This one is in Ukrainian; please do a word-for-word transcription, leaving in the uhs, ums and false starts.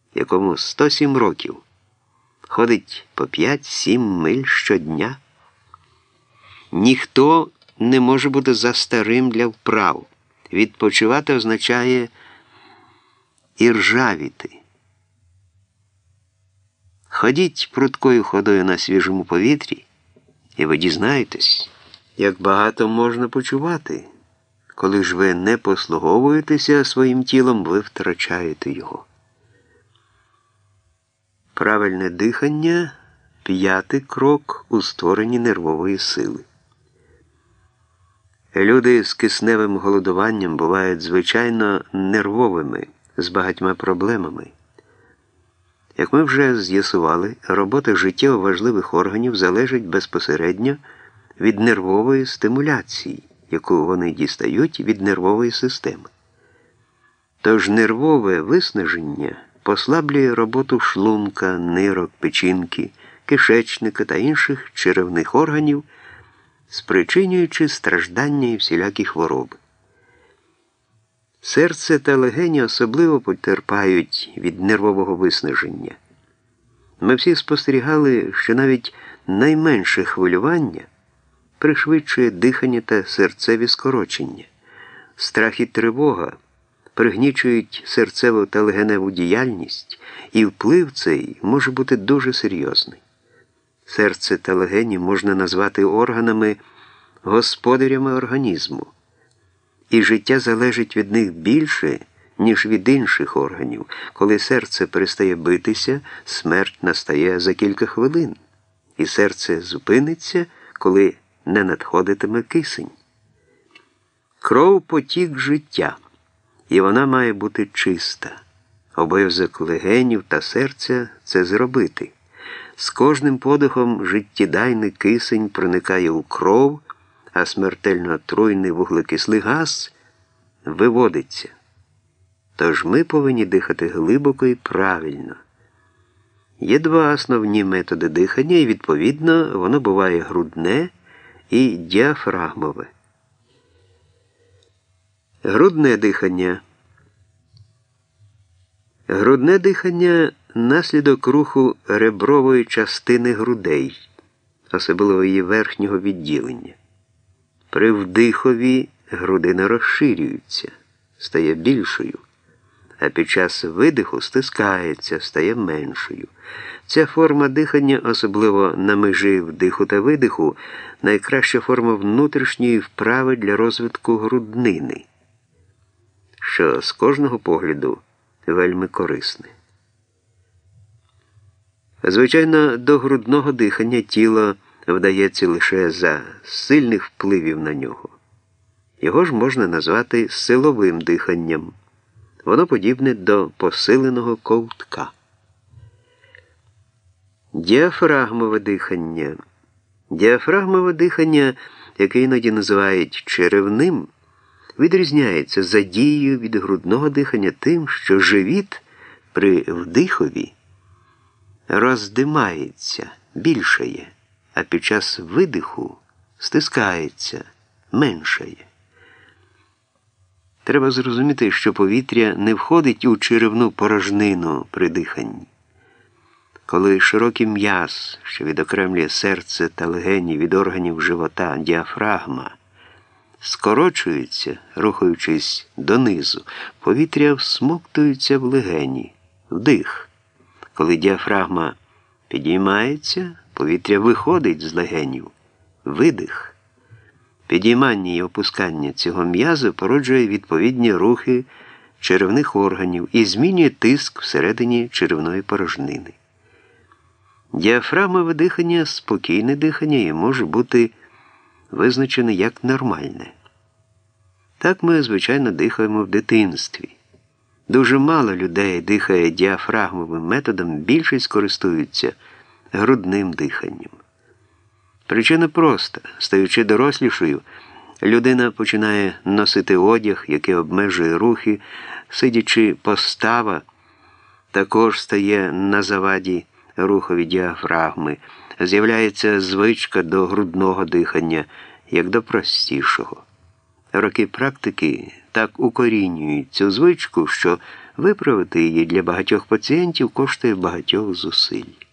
якому сто сім років, ходить по п'ять-сім миль щодня. Ніхто не може бути за старим для вправ. Відпочивати означає іржавіти. Ходіть прудкою ходою на свіжому повітрі, і ви дізнаєтесь, як багато можна почувати. Коли ж ви не послуговуєтеся своїм тілом, ви втрачаєте його. Правильне дихання – п'ятий крок у створенні нервової сили. Люди з кисневим голодуванням бувають звичайно нервовими, з багатьма проблемами. Як ми вже з'ясували, робота життєво важливих органів залежить безпосередньо від нервової стимуляції, яку вони дістають від нервової системи. Тож нервове виснаження послаблює роботу шлунка, нирок, печінки, кишечника та інших черевних органів, спричинюючи страждання і всілякі хвороби. Серце та легені особливо потерпають від нервового виснаження. Ми всі спостерігали, що навіть найменше хвилювання пришвидшує дихання та серцеві скорочення. Страх і тривога пригнічують серцеву та легеневу діяльність, і вплив цей може бути дуже серйозний. Серце та легені можна назвати органами, господарями організму, і життя залежить від них більше, ніж від інших органів. Коли серце перестає битися, смерть настає за кілька хвилин, і серце зупиниться, коли не надходитиме кисень. Кров – потік життя, і вона має бути чиста. Обов'язок легенів та серця – це зробити. З кожним подихом життєдайний кисень проникає у кров, а смертельно отруйний вуглекислий газ виводиться. Тож ми повинні дихати глибоко і правильно. Є два основні методи дихання, і, відповідно, воно буває грудне і діафрагмове. Грудне дихання. Грудне дихання – наслідок руху ребрової частини грудей, особливо її верхнього відділення. При вдихові грудина розширюється, стає більшою, а під час видиху стискається, стає меншою. Ця форма дихання, особливо на межі вдиху та видиху, найкраща форма внутрішньої вправи для розвитку груднини, що з кожного погляду вельми корисне. Звичайно, до грудного дихання тіло вдається лише за сильних впливів на нього. Його ж можна назвати силовим диханням. Воно подібне до посиленого ковтка. Діафрагмове дихання. Діафрагмове дихання, яке іноді називають черевним, відрізняється за дією від грудного дихання тим, що живіт при вдихові роздимається, більшає, а під час видиху стискається, меншає. Треба зрозуміти, що повітря не входить у черевну порожнину при диханні. Коли широкий м'яз, що відокремлює серце та легені від органів живота, діафрагма, скорочується, рухаючись донизу, повітря всмоктується в легені, вдих. Коли діафрагма підіймається, повітря виходить з легенів, видих. Підіймання і опускання цього м'язу породжує відповідні рухи черевних органів і змінює тиск всередині черевної порожнини. Діафрагмове дихання – спокійне дихання і може бути визначене як нормальне. Так ми, звичайно, дихаємо в дитинстві. Дуже мало людей дихає діафрагмовим методом, більшість користуються грудним диханням. Причина проста. Стаючи дорослішою, людина починає носити одяг, який обмежує рухи, сидячи постава також стає на заваді рухові діафрагми, з'являється звичка до грудного дихання, як до простішого. Роки практики так укорінюють цю звичку, що Виправити її для багатьох пацієнтів коштує багатьох зусиль.